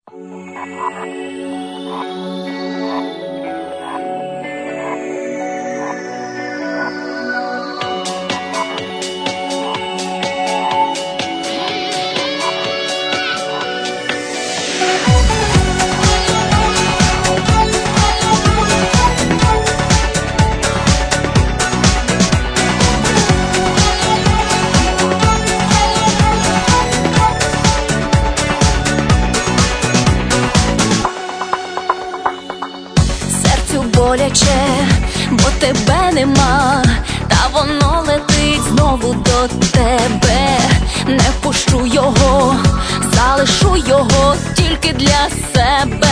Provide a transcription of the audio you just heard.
Боляче, бо тебе нема, та воно летить знову до тебе. Не впущу його, залишу його тільки для себе.